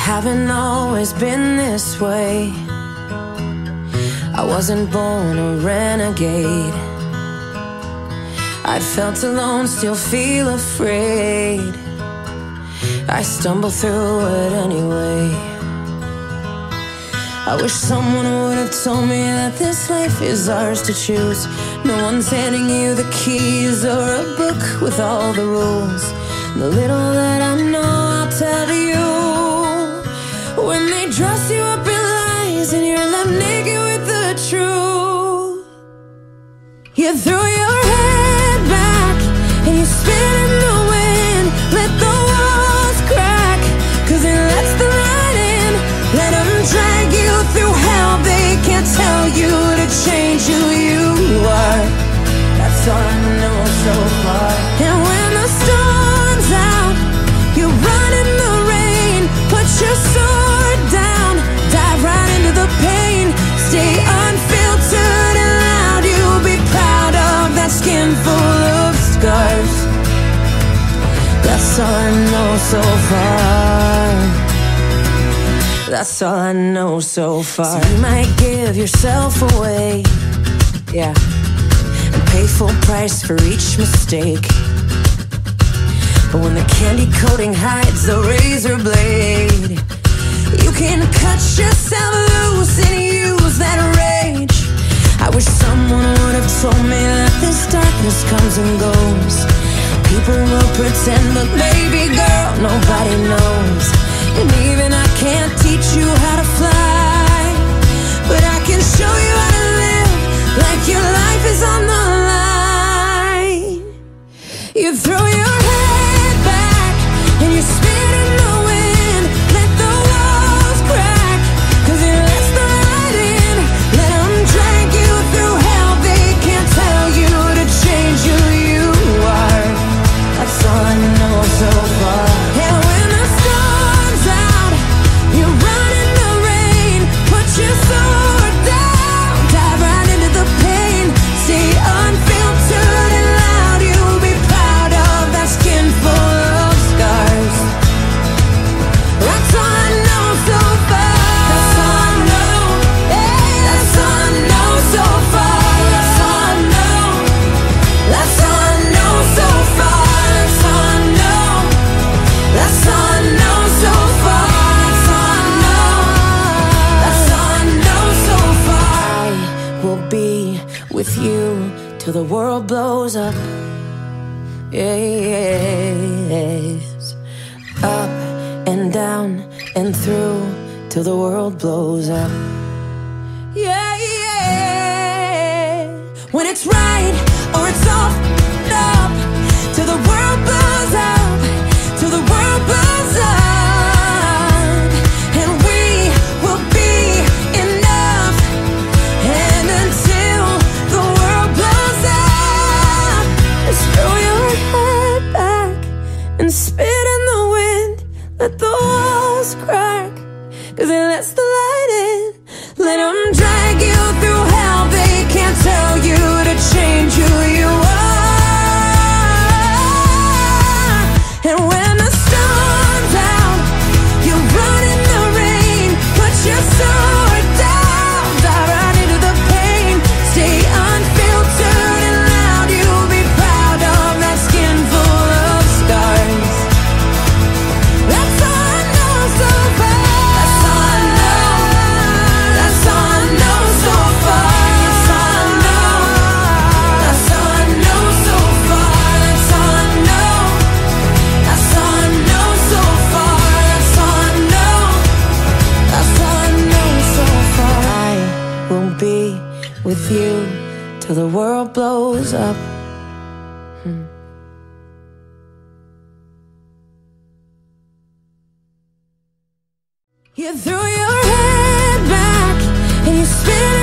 haven't always been this way. I wasn't born a renegade. I felt alone, still feel afraid. I stumble through it anyway. I wish someone would have told me that this life is ours to choose. No one's handing you the keys or a book with all the rules. The little that I know I'll tell you. When they dress you up in lies and you're left naked with the truth, you throw your head back and you spin in the wind. Let the walls crack, 'cause it lets the light in. Let them drag you through hell. They can't tell you to change who you are. That's all I know so far. And when the storm's out, you run in the rain. Put your sword down, dive right into the pain. Stay unfiltered and loud. You'll be proud of that skin full of scars. That's all I know so far. That's all I know so far. So you might give yourself away, yeah, and pay full price for each mistake. But when the candy coating hides the razor blade, you can cut yourself loose and use that rage. I wish someone would have told me that this darkness comes and goes. People will pretend, but baby girl, nobody knows. And even I can't teach you how to fly, but I can show you how to live like your life is on the line. You throw your head back and you spin in the wind. Let the walls crack, 'cause it lets the light in. Let them drag you through hell. They can't tell you to change who you are. That's all I know so far. And when the storm's out, you run in the rain. Put your sword down, dive right into the pain. Stay unfiltered and loud. You'll be proud of that skin full of scars. That's all I know so far. That's all I know. Hey, that's all I know so far. That's all I know. That's all I know so far. That's all I know. That's all I know so far. That's all I know. That's all I know so far. I will be with you till the world blows up. Yes. Up and down and through till the world blows up. Yeah, yeah. When it's right or it's all up, till the world blows up, till the world blows up. And we will be enough. And until the world blows up, just throw your head back and spit in the wind. Let the walls crack, 'cause it lets the light in. Let them drag you through hell. They can't tell you to change who you are. And when the storm's out, you run in the rain. Put your sword down, dive right into the pain. Stay unfiltered and loud. You'll be proud of that skin full of scars. That's all I know so far. That's all I know. That's all I know so far. That's all I know. That's all I know so far. That's all I know. That's all I know so far. That's all I know. That's all I know so far. I will be with you till the world blows up. You throw your head back and you spin